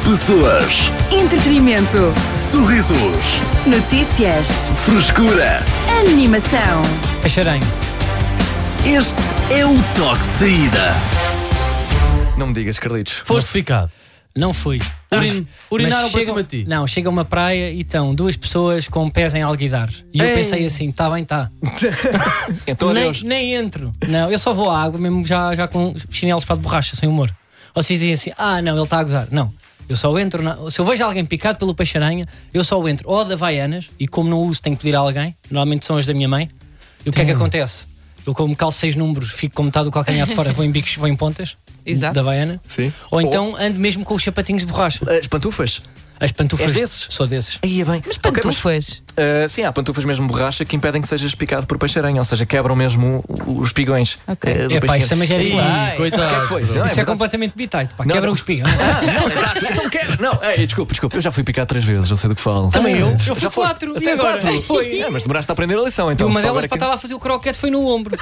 Pessoas, Entretenimento. sorrisos, Notícias. frescura. Animação. Acharanho. Este é o toque de saída. Não me digas, Carlitos. Foste ficado. Não fui. Urinaram Mas para chegam- cima de ti. Não, chega a uma praia e estão duas pessoas com pés em alguidar. E eu Ei. pensei assim, está bem, está. Então, adeus. Nem entro. Não, eu só vou à água mesmo já com chinelos para de borracha, sem humor. Vocês dizem assim, não, ele está a gozar. Não, eu só entro. Se eu vejo alguém picado pelo peixe-aranha, eu só entro ou de Havaianas, e como não uso, tenho que pedir a alguém. Normalmente são as da minha mãe. E o que é que acontece? Eu, como calço 6 números, fico com metade do calcanhar de fora, vou em bicos, vou em pontas. Exato. Da Havaiana. Sim. Ou então ando mesmo com os sapatinhos de borracha. As pantufas? As pantufas. És desses? Sou desses. Aí é bem. Mas Ok, pantufas. sim, há pantufas mesmo borracha que impedem que sejas picado por peixe-aranha, ou seja, quebram mesmo os pigões. Ok. do Epá, isso peixe-aranha. também já é Ih, demais. coitado. O que é que foi? Não, Isso é verdade. completamente bitite. Pá, Não, quebra não. os pigões. Não, exato. Então quebra. Não, desculpa. Eu já fui picado 3 vezes, eu sei do que falo. Também eu. Eu Já fui foste? 4. A E sério, agora? 4? Foi. Mas demoraste a aprender a lição, então. Uma só delas, agora para estava a fazer o croquete, foi no ombro.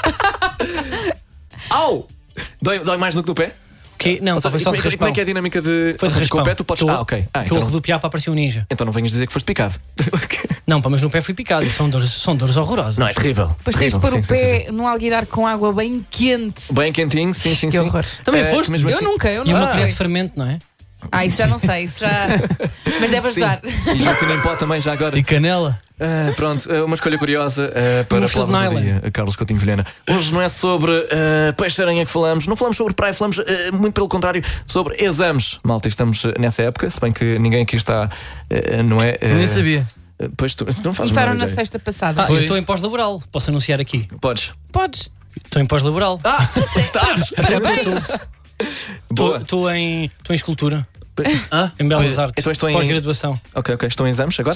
Au! Dói mais do que do pé? Que? Não, Ou seja, foi só de como é raspão. que é a dinâmica de. Foi de Com raspão. o pé tu podes. Ok. Que eu Então, rodopiar para aparecer um ninja. então não venhas dizer que foste picado. Não, pá, mas no pé fui picado. São dores horrorosas. Não, é terrível. Depois tens de Terrível. pôr o Sim, sim, pé num alguidar com água bem quente. sim. Bem quentinho, sim. Que horror. Também foste? mesmo Eu assim- nunca. E uma colher de fermento, não é? Isso já não sei. Isso já. Mas deve Sim. ajudar. E gelatina em pó também, já agora. E canela. Pronto, uma escolha curiosa para Um a fio de palavra do nylon. dia, Carlos Coutinho Vilhena. Hoje não é sobre peixe-aranha que falamos, não falamos sobre praia, falamos muito pelo contrário sobre exames. Malta, estamos nessa época, se bem que ninguém aqui está, não é? Nem sabia. Pois tu não fazes Começaram a menor na ideia. sexta passada. Eu estou em pós-laboral. Posso anunciar aqui. Podes. Podes. Estou em pós-laboral. Estás! Boa. Estou em escultura. Ah? Em Belas Artes. Então estou em- Pós-graduação. Ok, estão em exames agora?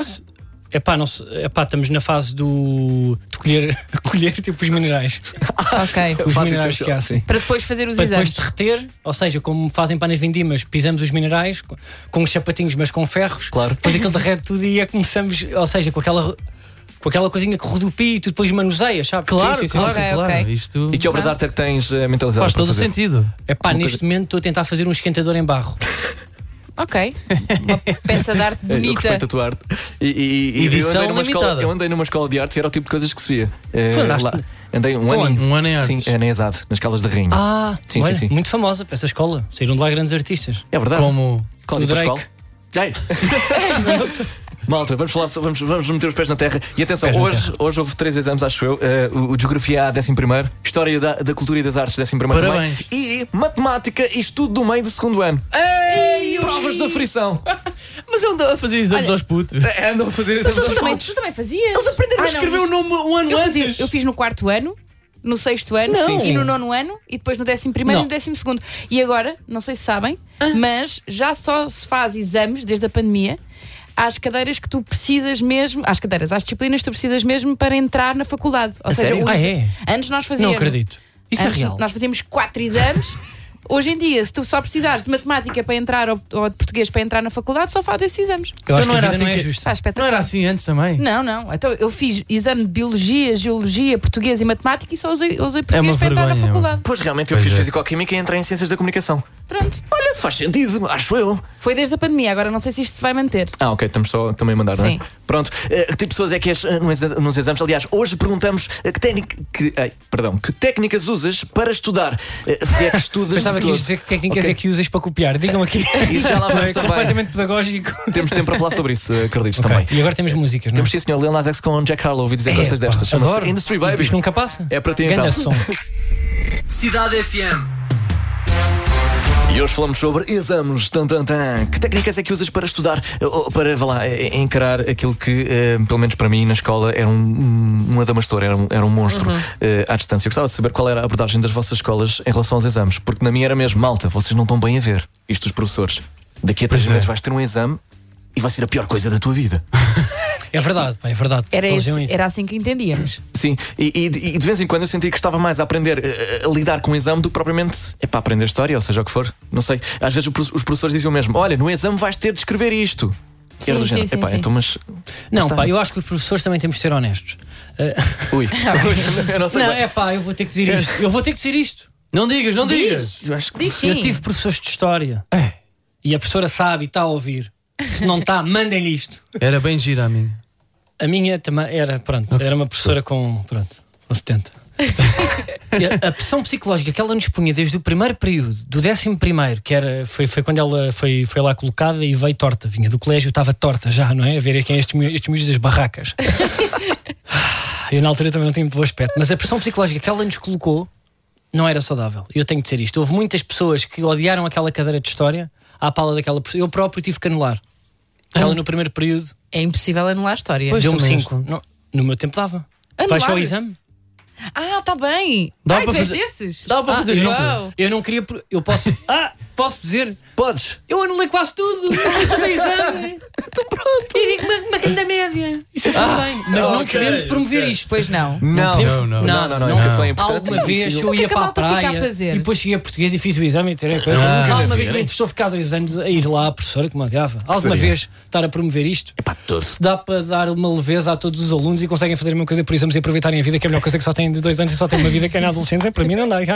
Estamos na fase de colher tipo os minerais. Ok. Os Fase minerais essencial, que há. sim. Para depois fazer os Para depois exames. derreter, ou seja, como fazem para nas vindimas, pisamos os minerais com os sapatinhos, mas com ferros. Claro. Depois aquilo derrete tudo e começamos, ou seja, com aquela coisinha que rodopia e tu depois manuseias, sabe? Claro, sim, claro, Ok, claro. ok. Isto E que obra de arte é que tens mentalizado? faz para todo o fazer? sentido. Neste momento estou a tentar fazer um esquentador em barro. Ok. Uma peça de arte Eu bonita. respeito a tua arte. E Edição eu limitada. andei numa escola de arte e era o tipo de coisas que se via. Tu andaste? Lá, andei um Onde? ano. Um ano em artes. Sim, na ESAD, nas Caldas da Rainha. Sim, olha, sim. muito famosa para essa escola. Saíram de lá grandes artistas. É verdade. Como. Cláudio o Drake. Pascoal. Ei. Malta, vamos meter os pés na terra. E atenção, Pés na hoje houve 3 exames, acho eu. O de Geografia A, 11º, História da Cultura e das Artes, 11º também. Parabéns. E Matemática e Estudo do Meio do 2º ano. Provas da frição. Mas eu andava a fazer exames Olha, aos putos. Andam a fazer exames aos Tu também fazias. Eles aprenderam a escrever o nome um ano antes. Eu fiz no 4º ano, no 6º ano Não. e no 9º ano e depois no 11º e no 12º. E agora, não sei se sabem, mas já só se faz exames desde a pandemia às cadeiras que tu precisas mesmo, às disciplinas que tu precisas mesmo para entrar na faculdade. Ou seja, sério? antes nós fazíamos. Não acredito. Isso é Antes real. Nós fazíamos 4 exames. Hoje em dia, se tu só precisares de matemática para entrar ou de português para entrar na faculdade, só fazes esses exames. Eu acho não que a era vida não é assim que- justa. Faz Não espetacular. era assim antes também? Não. Então eu fiz exame de biologia, geologia, português e matemática e só usei português uma para entrar na vergonha, faculdade. Pois realmente eu Pois fiz é. Fisicoquímica e entrei em Ciências da Comunicação. Pronto. Olha, faz sentido, acho eu. Foi desde a pandemia, agora não sei se isto se vai manter. Ok, estamos só também a mandar, não é? Sim. Pronto, que tipo de pessoas é que és nos exames? Aliás, hoje perguntamos que técnicas usas para estudar. Se é que estudas Pensava de que todo. ias dizer que técnicas Ok. é que usas para copiar. Digam aqui. Isso já lá vamos É também. completamente pedagógico. Temos tempo para falar sobre isso, Carlitos, Ok, também. E agora temos músicas, não é? Temos sim, senhor Lil Nas X com Jack Harlow, ouvi dizer coisas pá, destas. Chama-se adoro. Industry Baby. Isto nunca passa. É para ti então. Ganda som. Cidade FM. E hoje falamos sobre exames. Que técnicas é que usas para estudar? Ou para, vá lá, encarar aquilo que, pelo menos para mim, na escola, era um adamastor, era um monstro à distância. Eu gostava de saber qual era a abordagem das vossas escolas em relação aos exames. Porque na minha era mesmo, malta, vocês não estão bem a ver. Isto dos professores. Daqui a 3 Pois é. meses vais ter um exame e vai ser a pior coisa da tua vida. É verdade, pá, é verdade. Eles diziam isso. Era assim que entendíamos. Sim, e de vez em quando eu sentia que estava mais a aprender a lidar com o exame do que propriamente para aprender história, ou seja o que for. Não sei. Às vezes os professores diziam mesmo: olha, no exame vais ter de escrever isto. E era do Sim, género, sim, epá, sim. então, mas. Não, está. pá, eu acho que os professores também temos de ser honestos. Ui, eu não sei. Não, bem. é pá, eu vou ter que dizer isto. Eu vou ter que dizer isto. Não digas, não Diz. digas. Eu acho que. Diz sim. Eu tive professores de história. e a professora sabe e está a ouvir. Se não está, mandem-lhe isto. Era bem gira a minha. A minha também era, pronto, era uma professora com 70. E a pressão psicológica que ela nos punha desde o primeiro período, do 11º, que foi quando ela foi lá colocada e veio torta. Vinha do colégio, estava torta já, não é? A ver quem estes miúdos das barracas. Eu na altura também não tinha muito bom aspecto. Mas a pressão psicológica que ela nos colocou não era saudável. Eu tenho de dizer isto. Houve muitas pessoas que odiaram aquela cadeira de história à pala daquela pessoa. Eu próprio tive que anular. Ela no primeiro período É impossível anular a história. deu-me também 5. No meu tempo dava. Anular? Vais só ao exame? Ah, tá bem. Dá Ai, para tu és fazer- desses? Dá para fazer eu, isso? não, eu não queria. Eu posso. Posso dizer? Podes. Eu anulei quase tudo. Eu tomei exame. Estou pronto. E digo uma grande média. Isso está bem. Mas não ok, podemos promover ok. isto. Pois não. Não, podemos- não. Educação é importante. Alguma vez eu O que é ia que a para a malta fica a praia fazer? e depois cheguei a português e fiz o exame e tirei coisa. Alguma vez me estou a ficar 2 anos a ir lá à professora que me odiava. Alguma seria? vez estar a promover isto? Epá, tudo. Se dá para dar uma leveza a todos os alunos e conseguem fazer a mesma coisa por exames e aproveitarem a vida, que é a melhor coisa que só têm de 2 anos e só têm uma vida que é na adolescência, para mim não dá.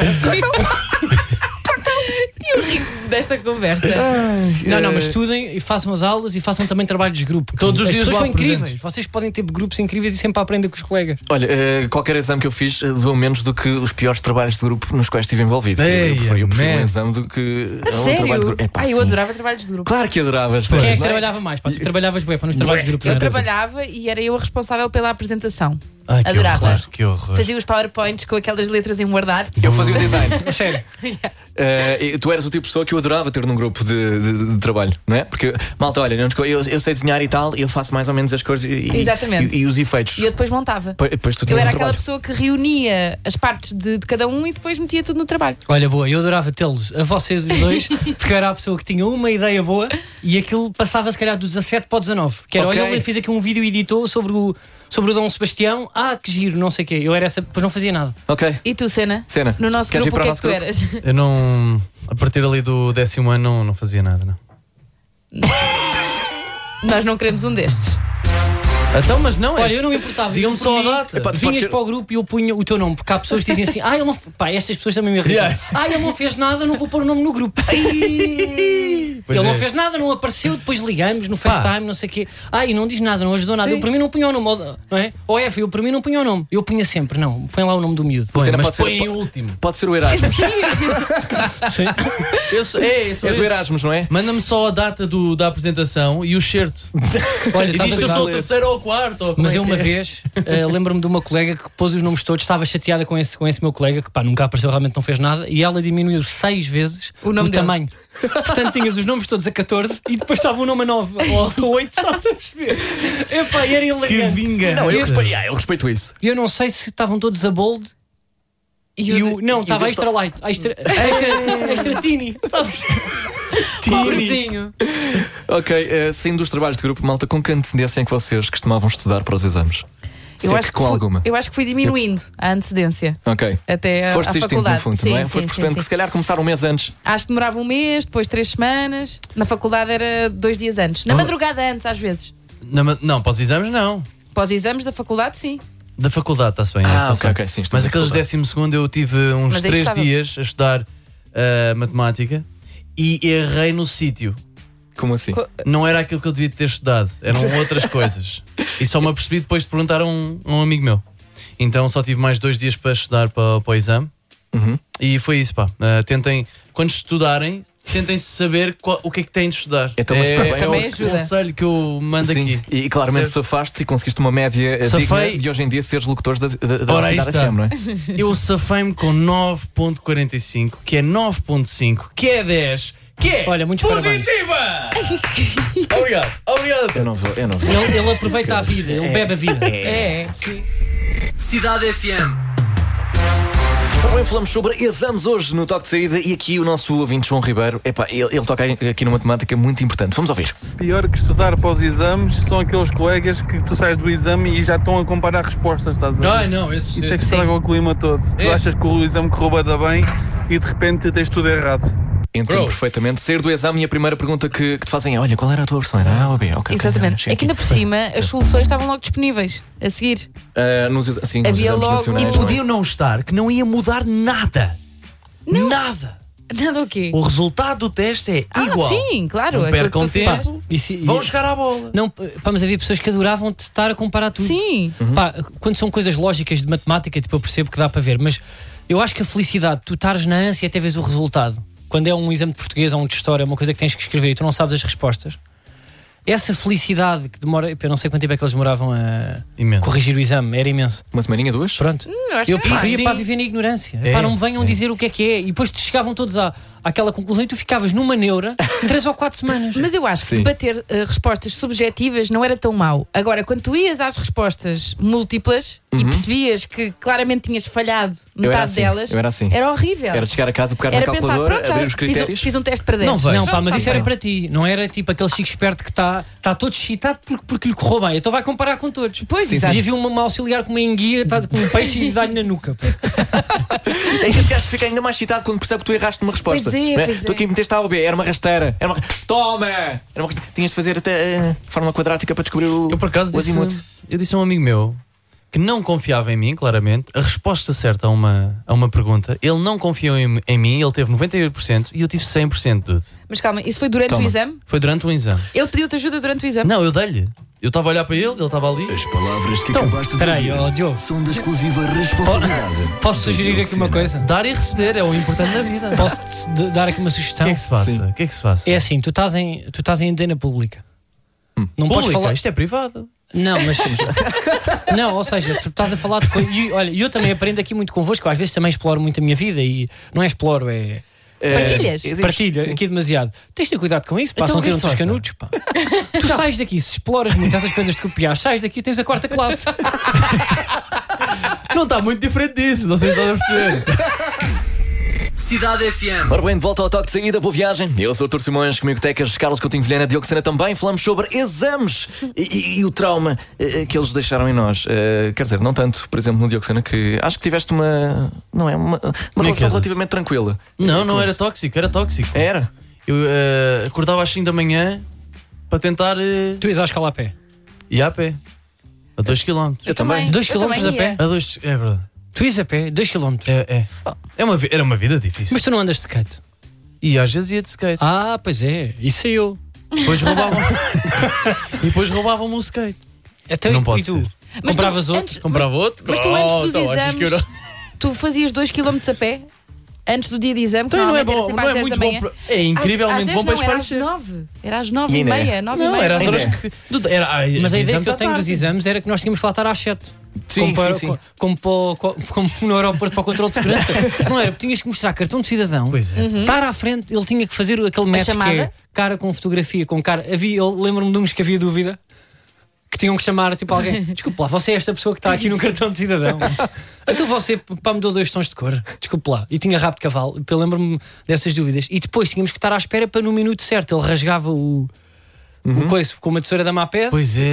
Eu ri desta conversa. Não, mas estudem e façam as aulas e façam também trabalhos de grupo. Todos os As dias pessoas lá são incríveis. presentes. Vocês podem ter grupos incríveis e sempre aprendem com os colegas. Olha, qualquer exame que eu fiz doeu menos do que os piores trabalhos de grupo nos quais estive envolvido. Ei, Eu preferi um man. exame do que A um sério? trabalho de grupo. Epá, Ai, eu sim. adorava trabalhos de grupo. Claro que adoravas. Quem é que não é? trabalhava mais? Pá, tu trabalhavas bem para nos trabalhos de grupo. Eu não era? trabalhava e era eu a responsável pela apresentação. Ai, que Adorava. horror, que horror. Fazia os PowerPoints com aquelas letras em Word Art. Eu fazia o design. Sério. Tu eras o tipo de pessoa que eu adorava ter num grupo de trabalho, não é? Porque, malta, olha, eu sei desenhar e tal, e eu faço mais ou menos as cores Exatamente. e os efeitos. E eu depois montava. Depois tu Eu tinhas era um aquela trabalho. pessoa que reunia as partes de cada um e depois metia tudo no trabalho. Olha, boa, eu adorava tê-los a vocês os dois, porque eu era a pessoa que tinha uma ideia boa e aquilo passava se calhar do 17 para o 19. Que era, Ok. olha, ele fez aqui um vídeo e editou sobre o Dom Sebastião. Que giro, não sei o quê. Eu era essa, depois não fazia nada. Ok. E tu, Cena? Cena. No nosso Queres ir grupo, o para que o é que tu nosso eras? Eu não. A partir ali do 10º ano não fazia nada, não. Nós não queremos um destes. Então, mas não é. Olha, eu não me importava. Digam-me Eu só a punha- data. Epá, tu podes Vinhas ser- para o grupo e eu punha o teu nome, porque há pessoas que dizem assim: ele não. Pá, estas pessoas também me irritam. Yeah. Ele não fez nada, não vou pôr o nome no grupo. Pois Ele é. não fez nada, não apareceu, depois ligamos no FaceTime, não sei o quê. E não diz nada, não ajudou nada. Sim. Eu para mim não punha o nome, não é? Ou eu para mim não punha o nome. Eu punha sempre, não, põe lá o nome do miúdo. Põe, Cena mas pode ser- põe em último. Pode ser o Erasmus. Sim. Isso É do Erasmus, não é? Manda-me só a data da apresentação e o certo. Olha, E estava diz se eu a sou o dizer- terceiro ou o quarto. ou como Mas é eu que uma é. vez lembro-me de uma colega que pôs os nomes todos, estava chateada com esse meu colega, que pá, nunca apareceu, realmente não fez nada, e ela diminuiu 6 vezes O nome dele. tamanho. Portanto, tinhas os nomes todos a 14 e depois estava o nome a 9 ou a 8, estás a perceber? Epá, e era Que elegante. vingança. Não, eu respeito isso. E eu não sei se estavam todos a bold. Não, estava e o extra light, extra teeny, sabes? Pobrezinho. Ok, saindo dos trabalhos de grupo, malta, com que antecedência é que vocês costumavam estudar para os exames? Se é que com alguma. Eu acho que fui diminuindo a antecedência. Ok. Até a Foste desistindo, faculdade. no fundo, sim, não é? sim, Foste percebendo sim, que sim. se calhar começar um mês antes. Acho que demorava um mês, depois 3 semanas. Na faculdade era 2 dias antes. Na madrugada antes, às vezes. Não, para os exames não. Para os exames da faculdade, sim. Da faculdade, está-se bem. Ah, está-se ok, bem. ok, sim, estou Mas na aqueles faculdade. 12º eu tive uns Mas aí 3 estava. dias a estudar matemática e errei no sítio. Como assim? Não era aquilo que eu devia ter estudado, eram outras coisas. E só me apercebi depois de perguntar a um amigo meu. Então só tive mais 2 dias para estudar para o exame. Uhum. E foi isso, pá. Tentem, quando estudarem, tentem saber o que é que têm de estudar. Então, mas parabéns. Também o ajuda. conselho que eu mando Sim, aqui. e claramente Certo. safaste e conseguiste uma média Safei. digna de hoje em dia seres locutores da Ora, aí cidade está. FM, não é? Eu safei-me com 9.45, que é 9.5, que é 10, que é Olha, muitos parabéns. positiva! Obrigado, obrigado. Eu não vou. Ele aproveita a vida, ele bebe a vida. É. Cidade FM. Também falamos sobre exames hoje no Toque de Saída e aqui o nosso ouvinte João Ribeiro, ele toca aqui numa temática muito importante. Vamos ouvir. Pior que estudar para os exames são aqueles colegas que tu sais do exame e já estão a comparar respostas, estás a ver? Ai não, esses. Isso é que estraga o clima todo. É. Tu achas que o exame correu bem bem e de repente tens tudo errado. Entendo Bro. perfeitamente. Sair do exame e a primeira pergunta que te fazem é: olha, qual era a tua versão? Era A ou B? Ok, Exatamente. É que ainda por cima as soluções estavam logo disponíveis a seguir. nos Havia exames logo- nacionais. E não é? Podiam não estar, que não ia mudar nada. Nada. Nada o quê? O resultado do teste é igual. Sim, claro. Não aquilo que percam tu fizeste. tempo. Isso- Vão jogar à bola. Não, pá, mas havia pessoas que adoravam te estar a comparar tudo. Sim. Pá, quando são coisas lógicas de matemática, tipo, eu percebo que dá para ver, mas eu acho que a felicidade, tu estares na ânsia até vês o resultado. Quando é um exame de português ou um de história, uma coisa que tens que escrever e tu não sabes as respostas, essa felicidade que demora, eu não sei quanto tempo é que eles demoravam a Imenso. corrigir o exame, era imenso. Uma semaninha, 2? Pronto. Eu acho Eu que era mais. preferia para viver na ignorância. É, Pá, não me venham dizer o que é. E depois chegavam todos àquela conclusão e tu ficavas numa neura 3 ou 4 semanas. Mas eu acho que Sim. debater respostas subjetivas não era tão mau. Agora, quando tu ias às respostas múltiplas e percebias que claramente tinhas falhado metade delas, eu era assim. era horrível. Era de chegar a casa, pegar na Era pensar, calculadora, pronto, já abrir os fiz, critérios. fiz um teste para 10. Não vejo. Não, pá, mas Pronto, isso tá era bem. para ti. Não era tipo aquele chico esperto que está todo excitado porque lhe correu bem. Então vai comparar com todos. Pois, Sim, exato. já viu uma auxiliar com uma enguia, está com um peixe e dá-lhe na nuca. Pá. É que esse gajo fica ainda mais excitado quando percebe que tu erraste numa resposta. Pois é, Não pois é. Tu aqui meteste A ou B, era uma rasteira. Toma! Era uma rasteira. Tinhas de fazer até forma quadrática para descobrir o Eu por acaso o azimuth. disse a um amigo meu que não confiava em mim, claramente, a resposta certa a uma pergunta, ele não confiou em mim, ele teve 98% e eu tive 100%, dude. Mas calma, isso foi durante Toma. o exame? Foi durante um exame. Ele pediu-te ajuda durante o exame? Não, eu dei-lhe. Eu estava a olhar para ele estava ali. As palavras que Então, acabaste de espera aí, ouvir ó, Diogo. são da exclusiva responsabilidade. Posso sugerir aqui uma coisa? Dar e receber é o importante da vida. Posso-te dar aqui uma O sugestão? que é que se passa? Sim. O que é que se passa? É assim, tu estás em antena pública. Não podes Pública, falar. isto é privado. Não, mas. Não, ou seja, tu estás a falar de coisas. E olha, eu também aprendo aqui muito convosco. Às vezes também exploro muito a minha vida e não é exploro, é. Partilhas? Partilha Sim. aqui demasiado. Tens de ter cuidado com isso, pá, Então não o que é tiram-te que os se canutos, pá. Tu sais daqui, se exploras muito essas coisas de copiar, sais daqui e tens a 4ª classe. Não está muito diferente disso, não sei se estás a perceber. Cidade FM. Ora bem, de volta ao toque de saída, boa viagem. Eu sou o Artur Simões, comigo Tecas, Carlos Coutinho Vilhena, Diogo Sena também. Falamos sobre exames e o trauma que eles deixaram em nós. Quer dizer, não tanto, por exemplo, no Diogo Sena, que acho que tiveste uma relação relativamente tranquila. Não Com era isso. tóxico, era tóxico. Era? Eu acordava às 5 da manhã para tentar Tu ias à escola a pé. ir a pé. A 2 km. Eu também. 2 Eu km também a ia. pé. A 2, é verdade. Tu ias a pé, 2 km. Era uma vida difícil. Mas tu não andas de skate. E às vezes ia de skate. Ah, pois é, isso é eu. Depois roubavam. E depois roubavam-me o skate. Então, Não pode e tu? ser. Mas tu Compravas outro? antes- Comprava outro. Mas tu antes dos então, achas que eu exames, não- tu fazias 2 km a pé? Antes do dia de exame, que Então não é normalmente bom, era sempre não é às 10 muito da bom. manhã. É incrivelmente bom para Era às esparecer. 9. Era às 9 E e ainda é? meia, 9 e Não, meia. era às Ainda horas é. que. Era, Mas a ideia exames que eu à tenho dos tarde. exames era que nós tínhamos que lá estar às 7. Sim, como, sim, sim. como no aeroporto para o controle de segurança. Não era? Tinhas que mostrar cartão de cidadão. Pois é. Estar à frente, ele tinha que fazer aquele match que chamada? é cara com fotografia, com cara. Eu lembro-me de uns que havia dúvida. Que tinham que chamar tipo alguém. Desculpe lá, você é esta pessoa que está aqui no cartão de cidadão. Então você pá, me deu 2 tons de cor. Desculpe lá. E tinha rabo de cavalo. Eu lembro-me dessas dúvidas. E depois tínhamos que estar à espera para no minuto certo. Ele rasgava o coice com uma tesoura da Maped. Pois é.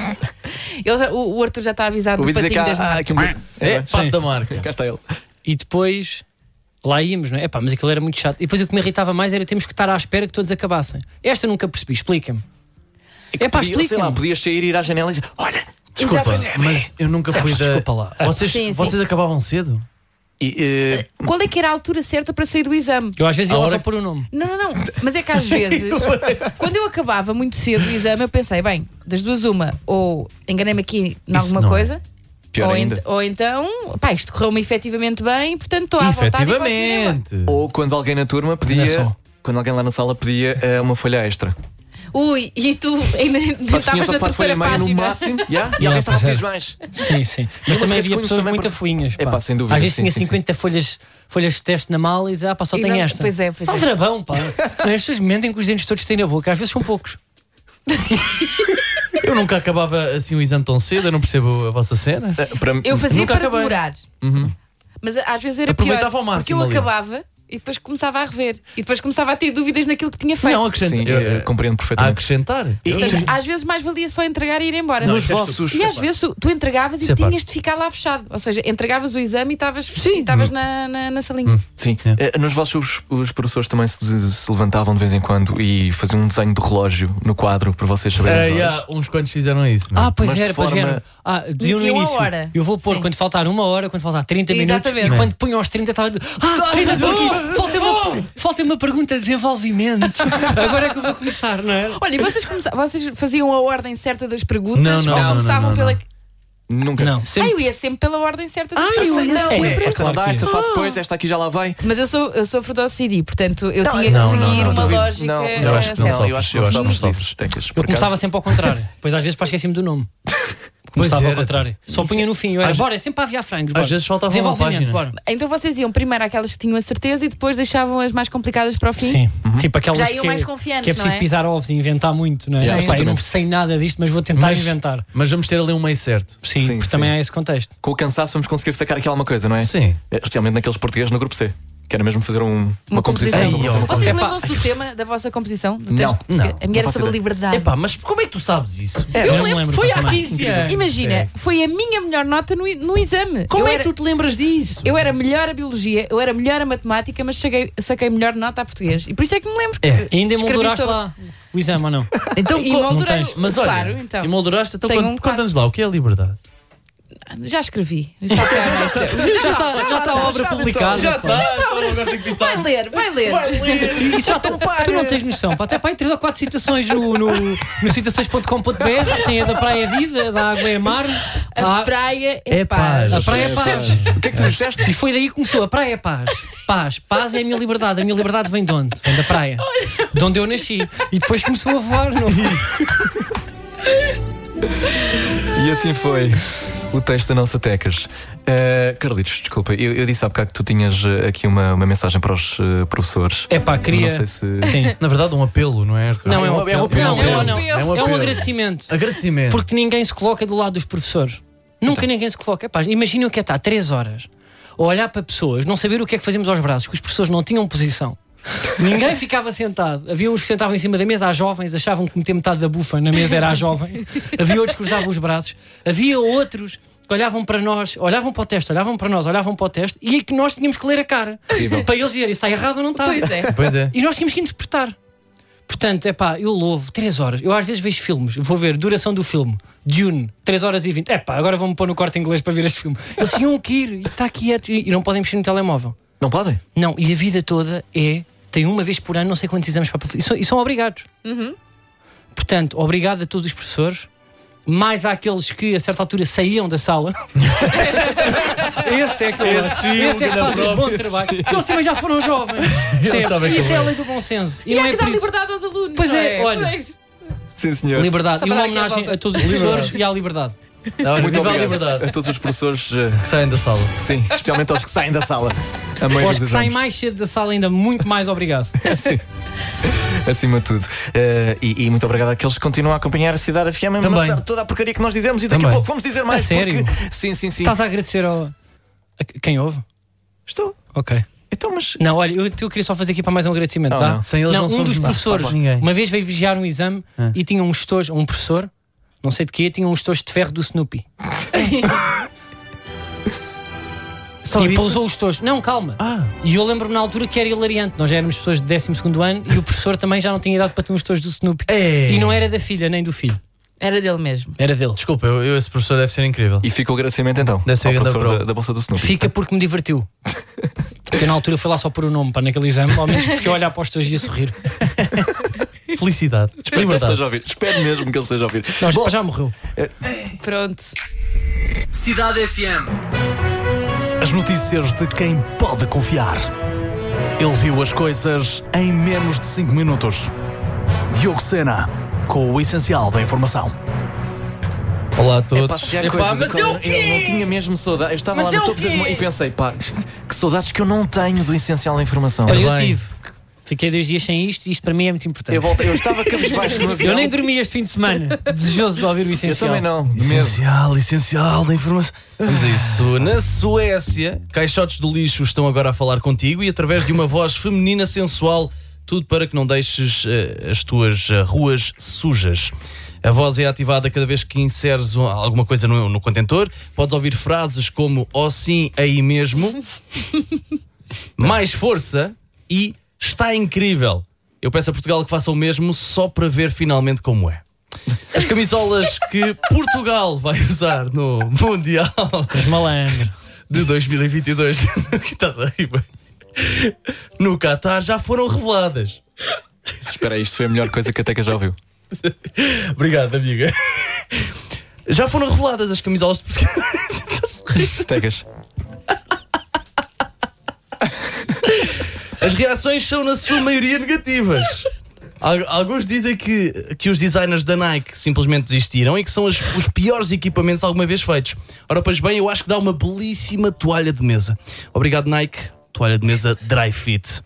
O Arthur já está avisado Ouvi do dizer que patinho das há marcas. aqui um. É, Sim. pato da marca. Cá está ele. E depois lá íamos, não é? Epá, mas aquilo era muito chato. E depois o que me irritava mais era termos que estar à espera que todos acabassem. Esta nunca percebi, explica-me. É pá, Sei lá, explica-me. podias sair e ir à janela e dizer: Olha, Desculpa, mas eu nunca fui da. Desculpa lá. Vocês, Sim, sim. vocês acabavam cedo? e, Qual é que era a altura certa para sair do exame? Eu às vezes ia A lá hora só pôr o nome. Não. Mas é que às vezes, quando eu acabava muito cedo o exame, eu pensei, bem, das duas uma, ou enganei-me aqui em Isso alguma não é. coisa, pior ainda. ou então, pá, isto correu-me efetivamente bem, portanto estou à vontade e posso ir embora. Efetivamente. Ou quando alguém na turma Não é pedia. só. Quando alguém lá na sala pedia uma folha extra. Ui, e tu ainda Nós estavas tínhamos na a par folha terceira e meia no página. máximo. E alguém Yeah, estava a pois pedir é. mais. Sim, sim. Mas Eu também fiz havia com isso pessoas também muito para- afuinhas. É pá, sem dúvida, Às vezes sim, tinha sim, 50 folhas de teste na mala e dizia, pá, só E tenho não- esta. pois é. Aldrabão, pá. Não, as pessoas mentem com os dentes todos que têm na boca. Às vezes são poucos. Eu nunca acabava assim o exame tão cedo, eu não percebo a vossa cena. Para mim- Eu fazia Nunca para acabei. demorar. Mas às vezes era Aproveitava pior. ao máximo Porque eu ali. acabava e depois começava a rever. E depois começava a ter dúvidas naquilo que tinha feito. Não, acrescentar. Sim, eu compreendo A perfeitamente. acrescentar. Portanto, às vezes mais valia só entregar e ir embora. Nos isso é vossos. E às vezes tu entregavas Isso é e tinhas de ficar lá fechado. Ou seja, entregavas o exame e estavas na salinha. Sim, nos vossos os professores também se levantavam de vez em quando e faziam um desenho do relógio no quadro para vocês saberem as horas. Uns quantos fizeram isso. Ah, pois Mas de era, pois forma- era. Diziam no Metiam a início. hora. Eu vou pôr Sim. quando faltar 1 hora, quando faltar 30 minutos. Exatamente. E quando punham aos 30 estava. Ainda estou aqui. Falta uma pergunta de desenvolvimento. Agora é que eu vou começar, não é? Olha, e vocês faziam a ordem certa das perguntas? Não, ou não, começavam não, pela. não. Nunca. Não. Eu ia sempre pela ordem certa das perguntas. Esta não Claro dá, que esta é. faço depois, esta aqui já lá vai. Mas eu sofro de OCD, portanto eu tinha que não, seguir não, uma duvido. lógica. Não, eu acho que não certa. sofres. Eu acho que Eu não acho que não sabes sofres. disso. Tecas, por Eu começava acaso. sempre ao contrário. Depois às vezes para esqueci-me do nome. Pois Começava ao era. contrário. Só punha no fim. Eu era, Às- bora, é sempre para aviar frangos. Bora. Às vezes faltava uma Desenvolvimento, página. bora. Então vocês iam primeiro àquelas que tinham a certeza e depois deixavam as mais complicadas para o fim? Sim. Tipo aquelas Já iam que, mais confiantes, que é preciso não é? pisar ovos e inventar muito, não é? Yeah, Epá, eu não absolutamente. sei nada disto, mas vou tentar inventar. Mas vamos ter ali um meio certo. Sim, Sim, porque sim. também há esse contexto. Com o cansaço vamos conseguir sacar aqui alguma coisa, não é? Sim. Especialmente naqueles portugueses no grupo C. Que era mesmo fazer uma composição composição. sobre um tema Vocês qualquer. lembram-se do tema da vossa composição? Do Não, texto? não. A minha Não era faço sobre a ideia. liberdade. Epá, mas como é que tu sabes isso? Eu não me lembro. Foi há também. 15 anos. Imagina, É. foi a minha melhor nota no exame. Como eu é era, que tu te lembras disso? eu era melhor a biologia, eu era melhor a matemática, mas saquei melhor nota a português. E por isso é que me lembro. É. porque Ainda escrevi emolduraste sobre- lá o exame ou não? Então, E co- moldurei. não tens. mas olha, Claro, então. emolduraste, então Tenho um conta-nos lá, o que é a liberdade? Já escrevi. Já Já está a obra publicada. Já pá. está, então agora tenho que pensar. Vai ler. E já está. Tu não tens noção, pá. Até pá, 3 ou 4 citações no citações.com.br. Tem a da Praia é Vida, a da Água é Mar. A praia É é paz. paz. A Praia é Paz. O que é que tu disseste? E foi daí que começou. A Praia é Paz. Paz é a minha liberdade. A minha liberdade vem de onde? Vem da praia. De onde eu nasci. E depois começou a voar. Não? E assim foi o texto da nossa Tecas. Carlitos, desculpa, eu disse há bocado que tu tinhas aqui uma mensagem para os professores. É pá, queria. Não sei se. Sim. Na verdade, um apelo, não é, Arthur? Não, é um é um apelo. apelo. Não. É um É um apelo. agradecimento. Agradecimento. Porque ninguém se coloca do lado dos professores. Nunca ninguém se coloca. Epá, imaginem o que é estar 3 horas a olhar para pessoas, não saber o que é que fazemos aos braços, que os professores não tinham posição. Ninguém ficava sentado. Havia uns que sentavam em cima da mesa, às jovens, achavam que meter metade da bufa na mesa era a jovem. Havia outros que cruzavam os braços. Havia outros que olhavam para nós, olhavam para o teste, olhavam para nós, olhavam para o teste e é que nós tínhamos que ler a cara. Terrível. Para eles dizerem se está errado ou não está. Pois é. Pois é. E nós tínhamos que interpretar. Portanto, é pá, eu louvo 3 horas. Eu às vezes vejo filmes, vou ver duração do filme, Dune, 3 horas e 20. É pá, agora vão-me pôr no corte inglês para ver este filme. Eles tinham que ir e está quieto e não podem mexer no telemóvel. Não podem? Não, e a vida toda tem uma vez por ano, não sei quantos exames para fazer. E são obrigados. Portanto, obrigado a todos os professores, mais àqueles que a certa altura saíam da sala. Esse é que eu acho. Esse é que faz um bom trabalho. Porque eles também já foram jovens. Percebes? sabem Isso como é a é. lei do bom senso. E não é que dá por isso- liberdade aos alunos. Pois não é, olha. Pois. Sim, senhor. Liberdade. Só E para uma dar aqui a homenagem volta. a todos os professores e à liberdade. Olha, Muito viva a obrigado liberdade. a todos os professores, Que saem da sala. sim, especialmente aos que saem da sala. A maioria Aos que dos saem anos. mais cedo da sala, ainda muito mais obrigado. Sim. Acima de tudo. E muito obrigado àqueles que continuam a acompanhar a Cidade FM, mesmo Também. apesar de toda a porcaria que nós dizemos e daqui a Também. pouco vamos dizer mais. A sério? Porque... Sim. Estás a agradecer a quem ouve? Estou. Ok. Então, mas. Não, olha, eu queria só fazer aqui para mais um agradecimento, Não, tá? não. Sem eles não um somos dos nada. professores, Faz lá. Ninguém. uma vez veio vigiar um exame e tinha um estojo, um professor, não sei de quê, tinha um estojo de ferro do Snoopy. Só e isso? pousou o estojo. Não, calma. Ah. E eu lembro-me na altura que era hilariante. Nós já éramos pessoas de 12º ano e o professor também já não tinha idade para ter um estojo do Snoopy. É. E não era da filha nem do filho, Era dele mesmo. era dele. Desculpa, esse professor deve ser incrível. E fica o agradecimento então. Deve ser ao grande professor pro. da Bolsa do Snoopy. Fica porque me divertiu. Porque na altura foi lá só por o nome para naquele exame. Ao menos fiquei a olhar para os estojos e a sorrir. Felicidade. Espero que ele Liberdade. esteja a ouvir. Espero mesmo que ele esteja a ouvir. Não, Bom, já morreu. Pronto. Cidade FM. As notícias de quem pode confiar. Ele viu as coisas em menos de 5 minutos. Diogo Sena, com o essencial da informação. Olá a Epá, todos. se há Epá, coisas mas de é o qual quê? eu não tinha mesmo saudade. Eu estava Mas lá é no o topo das quê? e pensei, pá, que saudades que eu não tenho do essencial da informação. Olha, eu bem. tive. Fiquei 2 dias sem isto e isto para mim é muito importante. Eu estava cabisbaixo no avião. Eu nem dormi este fim de semana, desejoso de ouvir o Eu essencial. também não, de medo. Essencial da informação. Vamos a isso. Na Suécia, caixotes do lixo estão agora a falar contigo e através de uma voz feminina sensual, tudo para que não deixes as tuas ruas sujas. A voz é ativada cada vez que inseres alguma coisa no contentor. Podes ouvir frases como "ó sim, aí mesmo", "mais força" e "está incrível". Eu peço a Portugal que faça o mesmo só para ver finalmente como é. As camisolas que Portugal vai usar no Mundial Mas malandro. de 2022. Que estás a rir, bem? no Qatar já foram reveladas. Espera aí, isto foi a melhor coisa que a Teca já ouviu. Obrigado, amiga. Já foram reveladas as camisolas de Portugal. Tecas. As reações são, na sua maioria, negativas. Alguns dizem que os designers da Nike simplesmente desistiram e que são os piores equipamentos alguma vez feitos. Ora, pois bem, eu acho que dá uma belíssima toalha de mesa. Obrigado, Nike. Toalha de mesa Dry Fit.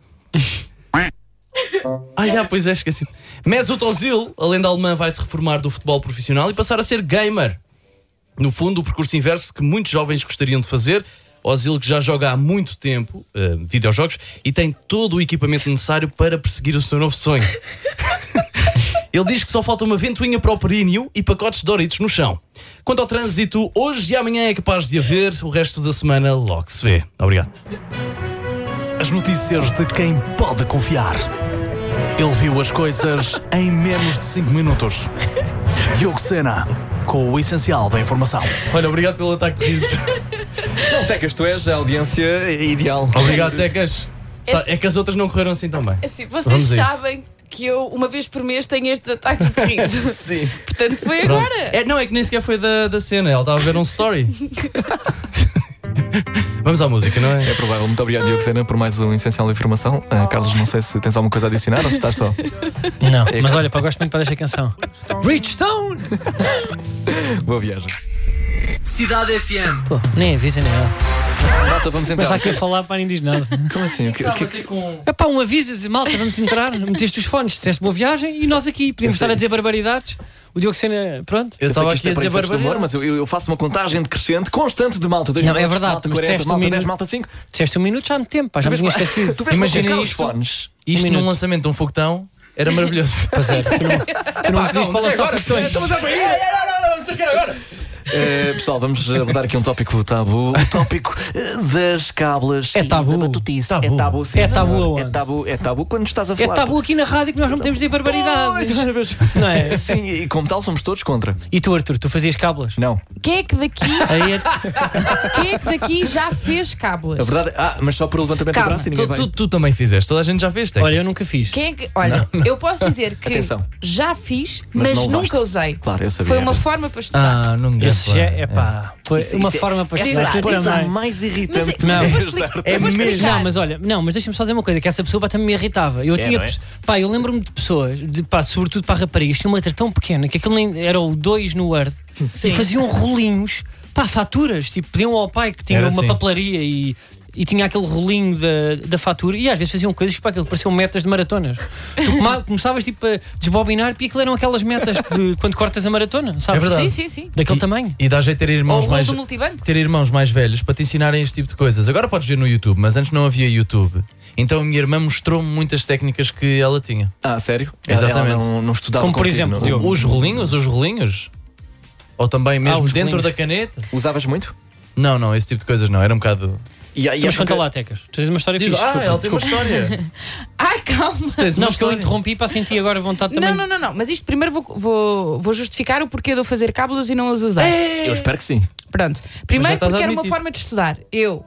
Pois é, esqueci. Mesut Ozil, a lenda alemã, vai se reformar do futebol profissional e passar a ser gamer. No fundo, o percurso inverso que muitos jovens gostariam de fazer. Ozil, que já joga há muito tempo videojogos e tem todo o equipamento necessário para perseguir o seu novo sonho. Ele diz que só falta uma ventoinha para o períneo e pacotes de Doritos no chão. Quanto ao trânsito, hoje e amanhã é capaz de haver, o resto da semana logo se vê. Obrigado. As notícias de quem pode confiar. Ele viu as coisas em menos de 5 minutos. Diogo Sena, com o essencial da informação. Olha, obrigado pelo ataque de riso. Não, Tecas, tu és a audiência ideal. Obrigado, Tecas. É que as outras não correram assim tão bem. Assim, vocês sabem que eu, uma vez por mês, tenho estes ataques de riso. Sim. Portanto, foi Pronto. agora. Não, é que nem sequer foi da cena. Ela estava a ver um story. Vamos à música, não é? É provável. Muito obrigado, Diogo Sena, por mais um essencial da informação. Carlos, não sei se tens alguma coisa a adicionar ou se estás só. Não, mas olha, gosto muito desta canção. Bridgestone! Boa viagem. Cidade FM. Pô, nem avisa nem nada. Malta, vamos entrar. Mas há que a falar, para nem diz nada. Como assim? É pá, um aviso, diz, malta, vamos entrar. Meteste os fones, disseste boa viagem e nós aqui podíamos estar a dizer barbaridades. O Diogo Sena, pronto. Eu estava aqui aqui a dizer barbaridades. Mas eu faço uma contagem decrescente constante de malta. 2 Não, minutos, é verdade, malta mas 40, disseste malta 10, minuto. malta 5. Disseste um minuto já há muito tempo, pá, já me tinha esquecido. Tu vês Imagina os isto. fones. Isto minuto. num lançamento de um foguetão era maravilhoso. Pois é, tu não me pediste para lançar foguetões. Pessoal, vamos abordar aqui um tópico tabu. O tópico das cábulas. É tabu. E da batutice. Tabu. É tabu, sim. É tabu aonde? É tabu quando estás a É falar. tabu aqui na rádio que nós não podemos dizer barbaridades. Não é? Sim, e como tal somos todos contra. E tu, Arthur, tu fazias cábulas? Não. Quem é que daqui, Aí é... quem é que daqui já fez cábulas? A verdade. mas só por o levantamento Calma, do braço e ninguém vai. Tu também fizeste, toda a gente já fez, Teca. Olha, eu nunca fiz. Quem é que, olha, eu posso dizer que Atenção. já fiz, Mas mas não nunca usaste. usei. Claro, eu sabia. Foi uma forma para estudar. Não me lembro. Esse já é pá. Foi uma forma para Essa estudar. Tu coisa também. mais irritante que Mas eu me vou vês dar. explicar. Eu vou explicar. Não, mas olha, mas deixa-me só dizer uma coisa, que essa pessoa também me irritava. Eu tinha, não é? pá, eu lembro-me de pessoas, sobretudo para raparigas, tinham uma letra tão pequena que aquilo nem era o 2 no Word e faziam rolinhos, pá, faturas, tipo, pediam ao pai que tinha Era uma assim. papelaria e tinha aquele rolinho da fatura e às vezes faziam coisas que para aquilo pareciam metas de maratonas. Tu começavas tipo a desbobinar e aquilo eram aquelas metas de quando cortas a maratona, sabes? É verdade. Sim, sim, sim. Daquele tamanho. E dá jeito ter Ou irmãos o rolo mais. do multibanco. Ter irmãos mais velhos para te ensinarem este tipo de coisas. Agora podes ver no YouTube, mas antes não havia YouTube. Então a minha irmã mostrou-me muitas técnicas que ela tinha. Sério? Exatamente. Ela não estudava Como por contigo, exemplo, não? Diogo. Os rolinhos? Ou também mesmo os dentro rolinhos. da caneta? Usavas muito? Não, esse tipo de coisas não. Era um bocado. Mas conta lá, Tecas. Tu tens uma história fixe. ela tem uma história. Ai, calma. Tens uma Não, porque eu história. interrompi para sentir agora vontade também. Não. Mas isto primeiro vou justificar o porquê de eu fazer cábulas e não as usar. Eu espero que sim. Pronto. Mas já Primeiro estás porque era uma admitido. forma de estudar. Eu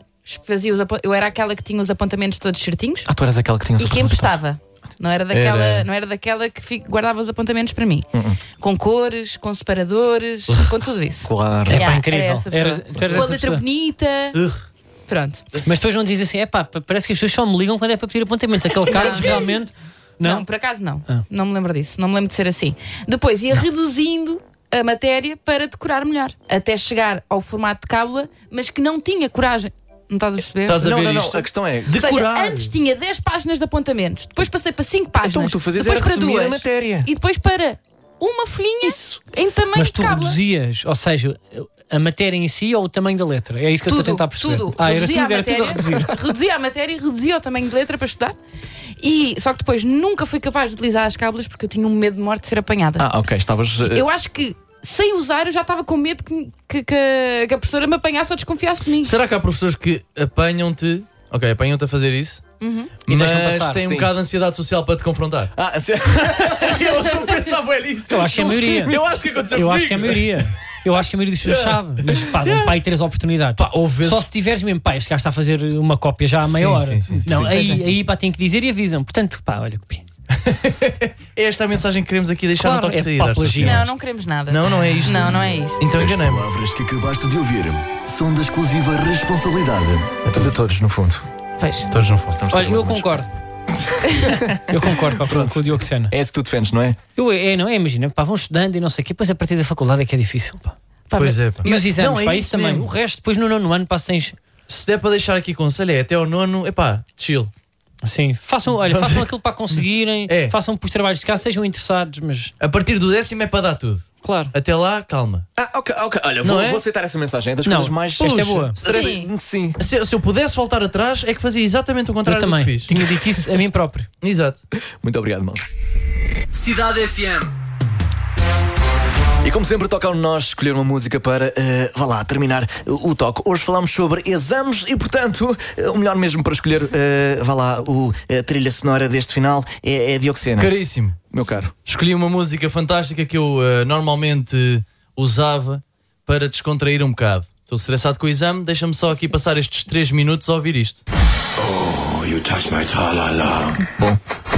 era aquela que tinha os apontamentos todos certinhos Tu eras aquela que tinha os e que apontamentos emprestava. Não era daquela que guardava os apontamentos para mim. Com cores, com separadores, com tudo isso. todos. Claro. É pá, Yeah, incrível. era essa pessoa. Tu eras Com a essa letra pessoa. bonita. Pronto. Mas depois não dizem assim, é pá, parece que as pessoas só me ligam quando é para pedir apontamentos. Aquele Carlos realmente. Não, por acaso não. Não me lembro disso. Não me lembro de ser assim. Depois ia reduzindo a matéria para decorar melhor. Até chegar ao formato de cábula, mas que não tinha coragem. Não estás a perceber? Estás a ver Não. isto? A questão é. Ou seja, Decorar. antes tinha 10 páginas de apontamentos, depois passei para 5 páginas, Então o que tu fazias depois era para resumir a 2 matéria. e depois para uma folhinha em tamanho Mas de tu cábula. reduzias, ou seja, a matéria em si ou o tamanho da letra? É isso que eu estou a tentar perceber. Tudo. Era Reduzia tudo, a era tudo a reduzir. matéria, reduzia a matéria e reduzia o tamanho de letra para estudar. Só que depois nunca fui capaz de utilizar as cábulas porque eu tinha um medo de morte de ser apanhada. Ok, estavas. Eu acho que sem usar eu já estava com medo que a professora me apanhasse ou desconfiasse de mim. Será que há professores que apanham-te a fazer isso? E deixam Mas passar. têm um Sim. bocado de ansiedade social para te confrontar. Sim. Eu não pensava nisso. Eu acho que é a maioria. Eu acho que aconteceu Eu comigo. acho que é a maioria. Eu acho que a maioria das pessoas sabe, mas pá, dão para aí 3 oportunidades. Pá, houve vezes- Só se tiveres mesmo, pá, este gajo está a fazer uma cópia já há meia Sim, hora. sim, Não, sim. aí pá, tem que dizer e avisam. Portanto, pá, olha, copia. É esta a mensagem que queremos aqui deixar Claro, no toque de é saída. pá, esta plagio. semana. Não queremos nada. Não é isto. Não é isto. Então As enganei-me. palavras que acabaste de ouvir são da exclusiva responsabilidade. É tudo a todos, no fundo. Fecha. Todos não foram. Olha, eu concordo. Eu concordo pá, com o Diogo Sena. É isso que tu defendes, não é? Imagina, pá, vão estudando e não sei o quê, depois a partir da faculdade é que é difícil, pá. Pá, Pois é, pá. E os exames, Não, é pá, isso também. mesmo. O resto, depois no 9º ano, pá, se tens. Se der para deixar aqui conselho, é até ao 9º, epá, chill. Sim, façam aquilo para conseguirem, É. façam por trabalhos de casa, sejam interessados, mas A partir do 10º é para dar tudo. claro. Até lá, calma. Ok. Olha, Não vou, é? vou aceitar essa mensagem. É das Não, coisas mais. esta é Puxa, boa. Sim. Se eu pudesse voltar atrás, é que fazia exatamente o Eu contrário do também que fiz. tinha dito isso a mim próprio. Exato. Muito obrigado, mal. Cidade FM. E como sempre, toca a nós escolher uma música para, vá lá, terminar o toque. Hoje falamos sobre exames e, portanto, o melhor mesmo para escolher, vá lá, a trilha sonora deste final é Diogo Sena. Caríssimo. Meu caro. Escolhi uma música fantástica que eu normalmente usava para descontrair um bocado. Estou estressado com o exame, deixa-me só aqui passar estes 3 minutos a ouvir isto. Oh, you touch my tra-la-la. Bom.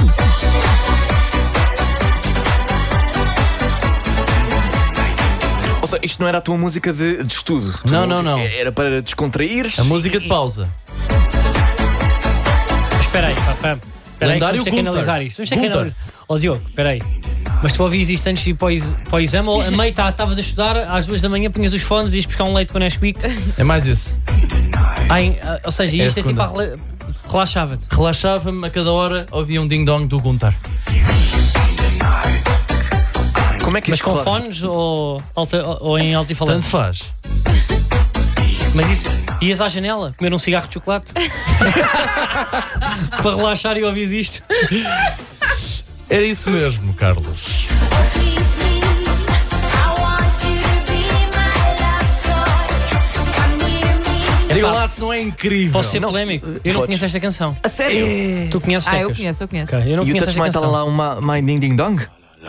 Ou seja, isto não era a tua música de estudo. Não. Era para descontrair. A música de pausa. Espera aí, espera aí, Lendário vamos ter que Gunther. analisar isto. Vamos ter que Gunther. analisar. Ó Diogo, espera aí. Mas tu ouvias isto antes de ir para o exame ou a meio estavas a estudar, às 2 da manhã punhas os fones e ias buscar um leite com Nesquik? É mais isso. Ou seja, É a isto é tipo segunda. relaxava-te. Relaxava-me a cada hora, ouvia um ding-dong do Gunther. Como é que Mas isto com relaxa? fones ou em alto-falante? Tanto faz. Mas isso, ias à janela comer um cigarro de chocolate para relaxar e ouvis isto. Era isso mesmo, Carlos. Diga lá se não é incrível. Posso ser Não, polémico? Eu não podes. conheço esta canção. A sério? Tu conheces Eu secas? conheço. Ok, eu não E o conheço Touch esta My canção. lá My Ding Ding Dong?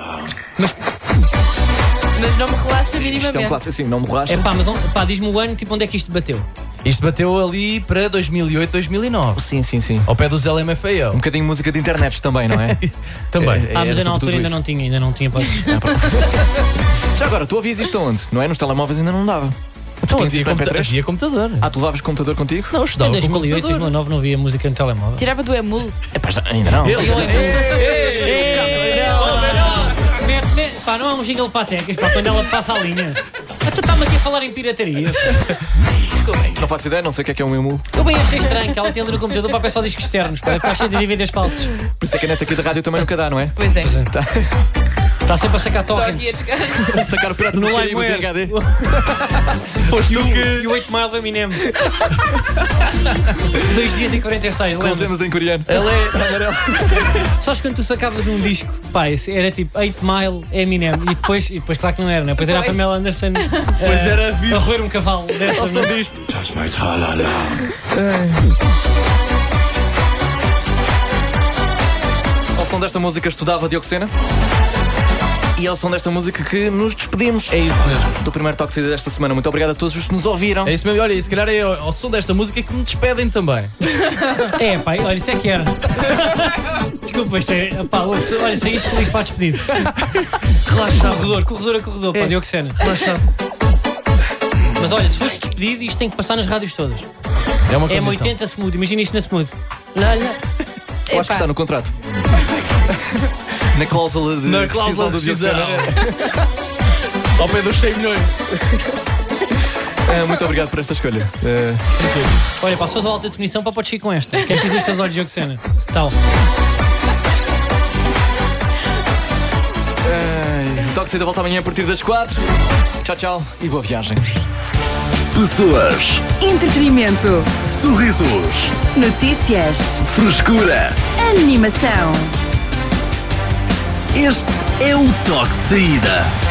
Mas não me relaxa Isto é um minimamente. clássico assim, não me relaxa. É pá, mas diz-me o ano, tipo, onde é que isto bateu? Isto bateu ali para 2008, 2009. Sim. Ao pé dos LMFAO. Um bocadinho de música de internet também, não é? Também. Mas eu na sobretudo altura ainda isso. não tinha podes. Já agora, tu ouvias isto onde? Não é? Nos telemóveis ainda não dava. Então tinhas havia, isto em MP3? havia computador. Tu levavas computador contigo? Não, eu Em estudava com 2008, computador. 2009 não havia música no telemóvel. Tirava do emul. Epá, ainda não. Pá, não é um jingle patecas, pá, quando ela passa a linha. Tu está-me aqui a falar em pirataria. Não faço ideia, não sei o que é um emul. Eu bem achei estranho que ela tem ali no computador para só discos externos, para ficar cheio de DVDs falsos. Por isso é que a net aqui da rádio também nunca dá, não é? Pois é. Está sempre a sacar Só aqui a torrents. chegar. Sacar o pirata No dos Caribos em LimeWare. HD. E o 8 Mile do Eminem. 2 dias e 46, Com lembra? cenas em coreano. Ela é amarela. Sabes quando tu sacavas um disco, pá, esse era tipo 8 Mile Eminem e depois claro que não era, né? Depois era a Pamela Anderson Pois era vivo. a roer um cavalo dessas, Som né? disto. Touch my tra-la-la. Ao som desta música estudava Diogo Sena. E ao som desta música que nos despedimos. É isso mesmo. Do primeiro toque de saída desta semana. Muito obrigado a todos os que nos ouviram. É isso mesmo. Olha, e se calhar é ao som desta música que me despedem também. É, pá, olha, isso é que era. Desculpa, isto é. Pá, olha, seguiste feliz para a despedida. Relaxado. Corredor a corredor, pá, Diogo Sena. Relaxado. Mas olha, se foste despedido, isto tem que passar nas rádios todas. É uma É condição. 80 smooth, imagina isto na smooth. Lá. Eu acho que está no contrato. Na cláusula de Na rescisão cláusula do de Diogo rescisão. Sena. Ao pé dos 100 milhões. Muito obrigado por esta escolha. Olha, pá, se fores a alta definição, pá, podes ir com esta. Quer que fiz os teus olhos, Diogo Sena? Tal. O toque de saída volta amanhã a partir das 4. Tchau e boa viagem. Pessoas, Entretenimento. sorrisos, Notícias. frescura. Animação. Este é o toque de saída.